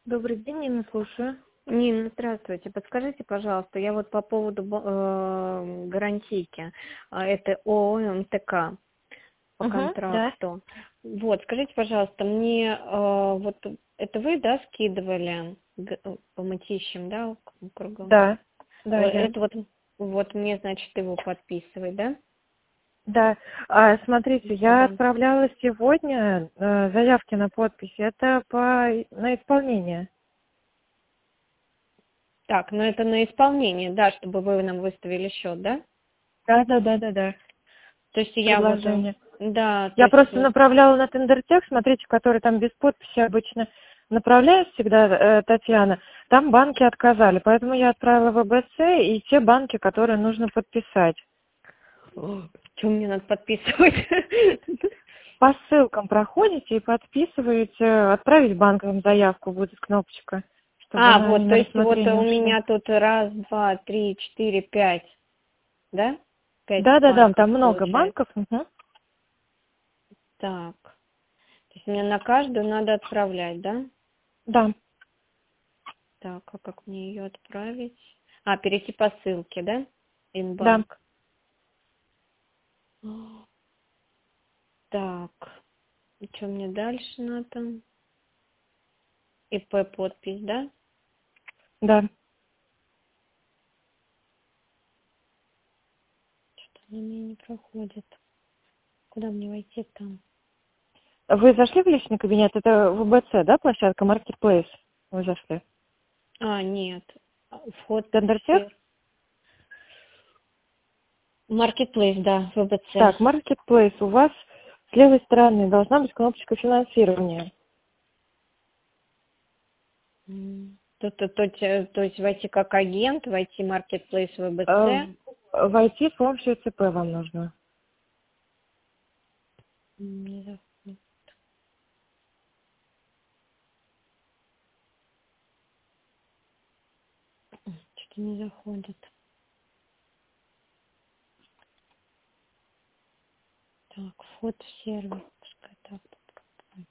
Добрый день, Нина, слушаю. Нина, здравствуйте. Подскажите, пожалуйста, я вот по поводу гарантийки. Это ООО МТК по Да. контракту. Вот, скажите, пожалуйста, мне вот это вы, да, скидывали по мытищам, да, кругом? Да, да, я. Это вот мне, значит, его подписывать, да? Да. Смотрите, я Да. отправляла сегодня заявки на подпись. Это на исполнение. Так, ну это на исполнение, да, чтобы вы нам выставили счет, да? Да. То есть я вот, Предложение. да, то Я есть просто направляла на тендертех, смотрите, который там без подписи обычно направляет всегда Татьяна. Там банки отказали, поэтому я отправила в ВБЦ и те банки, которые нужно подписать. что мне надо подписывать? По ссылкам проходите и подписываете, отправить банковым заявку будет кнопочка, чтобы А, они вот, на то есть вот рассмотрение у ушли. меня тут раз, два, три, четыре, пять, да? Пять Да, банков там много получается. банков. Угу. Так, то есть мне на каждую надо отправлять, да? Да, Так, а как мне ее отправить? А, перейти по ссылке, да? да. Инбанк. Так, и что мне дальше надо? ИП подпись, да? Да. Что-то она мне не проходит. Куда мне войти там? Вы зашли в личный кабинет? Это ВБЦ, да, площадка Marketplace? Вы зашли. А, нет. Вход в Тендертех? сферу. Маркетплейс, да, ВБЦ. Так, Marketplace. У вас с левой стороны должна быть кнопочка финансирования. То есть войти как агент, войти маркетплейс Э, ВБЦ. Войти с помощью ЦП вам нужно. Не заходит. Что-то не заходит. Так, вход в сервер. Пускай так попробуем.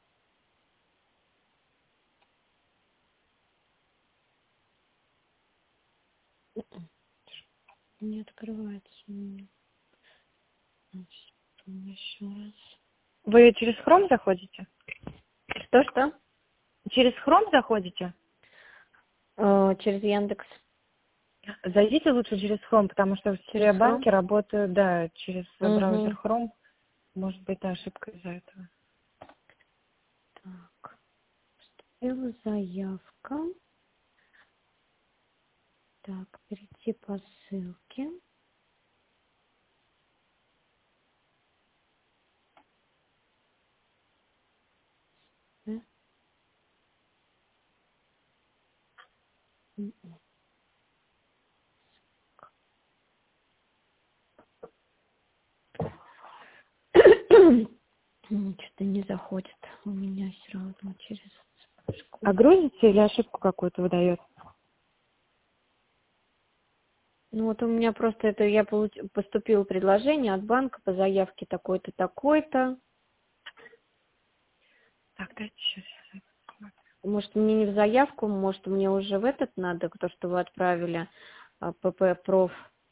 Не открывается у меня. Значит, еще раз. Вы через Chrome заходите? Что? Через Chrome заходите? Через Яндекс. Зайдите лучше через Chrome, потому что Через все Chrome. банки работают, да, через браузер Угу. Chrome. Может быть, ошибка из-за этого. Так, поступила заявка. Так, перейти по ссылке. Да? Что-то не заходит у меня все равно через А вспышку. грузите или ошибку какую-то выдает? Ну вот у меня просто это поступило предложение от банка по заявке такой-то, такой-то. Так, дайте сейчас. Может, мне не в заявку, может, мне уже в этот надо, то, что вы отправили, ПП проф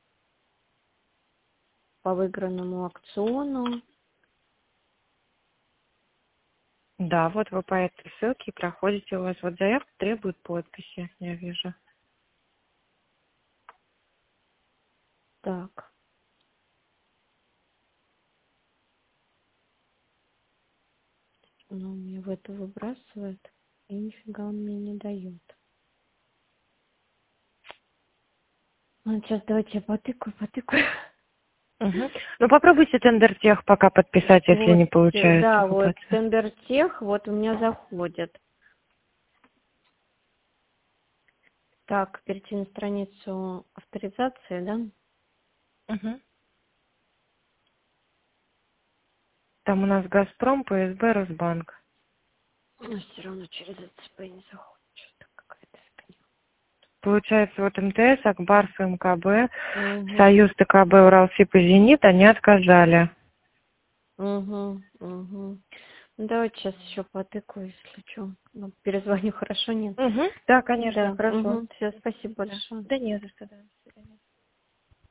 по выигранному аукциону. Да, вот вы по этой ссылке проходите, у вас вот заявка требует подписи, я вижу. Так, ну, мне в это выбрасывает, и нифига он мне не дает. Ну, сейчас давайте я потыкаю. Угу. Ну попробуйте тендертех пока подписать, если Вот, не получается да, вот ВПЦ. Тендертех, вот у меня заходит. Так, перейти на страницу авторизации, да? Угу. Там у нас Газпром, ПСБ, Росбанк. Но все равно через ЭЦП не заходит. Что-то какая-то Получается, вот МТС, Акбарс, МКБ, фигня. Союз, ТКБ, Уралсиб и Зенит, они отказали. Угу. Давайте сейчас еще потыкаю, если что. Ну, перезвоню, хорошо, нет? Да, конечно, Да, хорошо. все, спасибо Да. большое. Да не за что, да.